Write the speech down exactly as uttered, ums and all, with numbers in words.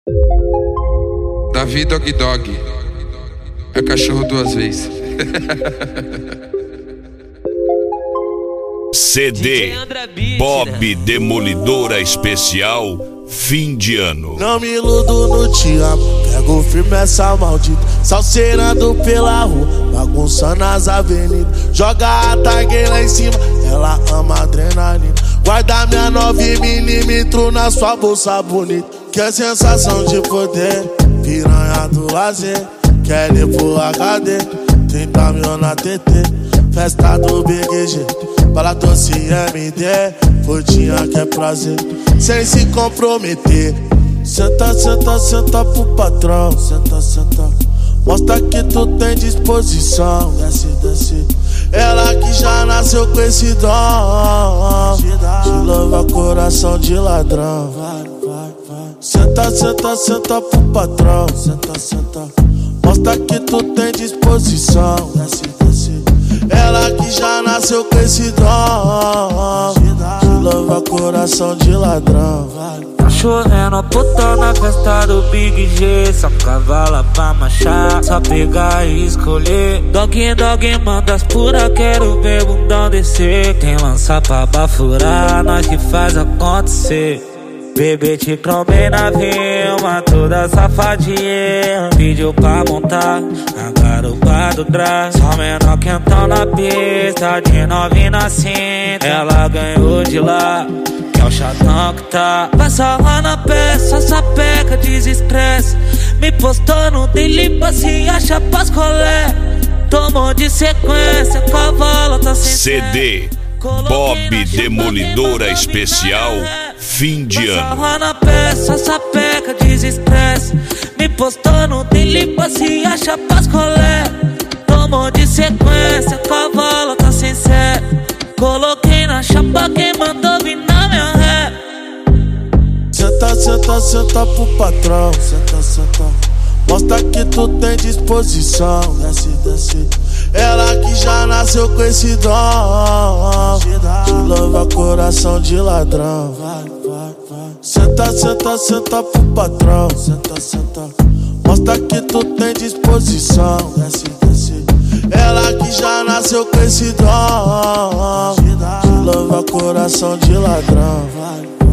Davi Dog Dog é cachorro duas vezes. C D Bob Demolidora Especial Fim de Ano. Não me iludo no te amo, pego firme essa maldita, salseirando pela rua, bagunçando as avenidas. Joga a tag lá em cima, ela ama adrenalina. Guarda minha nove milímetros na sua bolsa bonita. Que é sensação de poder, piranha do lazer. Quer ir pro H D, trinta mil na T T. Festa do Big G, bala doce M D. Curtinha que é prazer, sem se comprometer. Senta, senta, senta pro patrão. Senta, senta, mostra que tu tem disposição. Desce, desce, ela que já nasceu com esse dom de louva coração de ladrão. Vai, vai, vai. Senta, senta, senta pro patrão. Senta, senta, mostra que tu tem disposição. Desce, desce, ela que já nasceu com esse dom de louva coração de ladrão. Tá chovendo puta na festa do Big G. Só cavala pra marchar, só pegar e escolher. Dog, dog, manda as pura, quero ver bundão descer. Quem lança pra bafurar, nós que faz acontecer. Bebê te cromei na vilma, toda safadinha. Pediu pra montar a garupa do drag. Só menor quentão na pista, de nove na cinta. Ela ganhou de lá, que é o chatão que tá. Passa lá na peça, sapeca, desestresse. Me postou no daily, se acha pras colé. Tomou de sequência, cavalo tá sem C D Bob Demolidora Especial Fim de Ano. Passa na peça, sapeca, desestresse. Me postou no daily, se acha pras colé. Tomou de sequência, cavalo tá sem sé. Coloquei na chapa, quem mandou vir na minha ré. Senta, senta, senta pro patrão. Senta, senta, mostra que tu tem disposição. Desce, desce, ela que já nasceu com esse dom de louva coração de ladrão. Vai, vai, vai. Senta, senta, senta pro patrão. Senta, senta, mostra que tu tem disposição. Desce, desce, ela que já nasceu com esse dom de louva coração de ladrão. Vai.